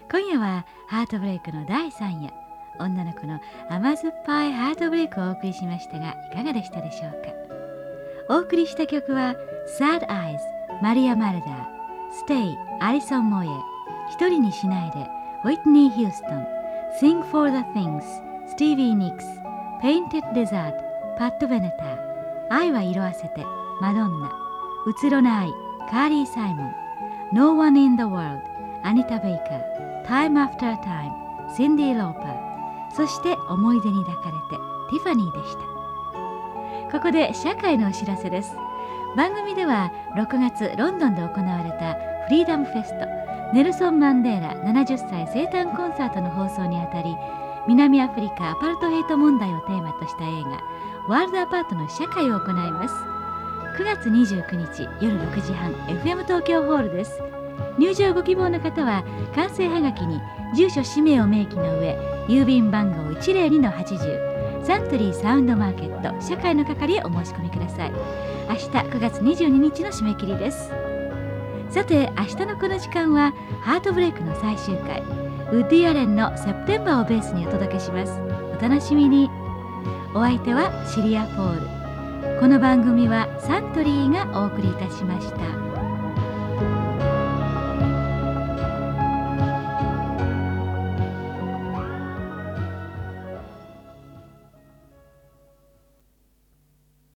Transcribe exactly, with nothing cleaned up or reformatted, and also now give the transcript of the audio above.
今夜はハートブレイクのだいさん夜、女の子の甘酸っぱいハートブレイクをお送りしましたが、いかがでしたでしょうか。お送りした曲は Sad Eyes マリア・マルダー、 Stay アリソン・モエ、一人にしないでウィトニー・ヒューストン、 Sing for the Things スティービー・ニックス、 Painted Desert パット・ベネター、愛は色あせてマドンナ、うつろな愛カーリー・サイモン、 No One in the World アニタ・ベイカー、 Time After Time シンディ・ローパー、そして思い出に抱かれてティファニーでした。ここで社会のお知らせです。番組ではろくがつロンドンで行われたフリーダムフェストネルソン・マンデーラななじゅっさい生誕コンサートの放送にあたり、南アフリカアパルトヘイト問題をテーマとした映画ワールドアパートの試写会を行います。くがつにじゅうくにち夜ろくじはん エフエム 東京ホールです。入場ご希望の方は完成はがきに住所氏名を明記の上、郵便番号 いちまるにのはちじゅう サントリーサウンドマーケット社会の係へお申し込みください。明日くがつにじゅうににちの締め切りです。さて明日のこの時間はハートブレイクの最終回、ウッディ・アレンのセプテンバーをベースにお届けします。お楽しみに。お相手はシリア・ポール。この番組はサントリーがお送りいたしました。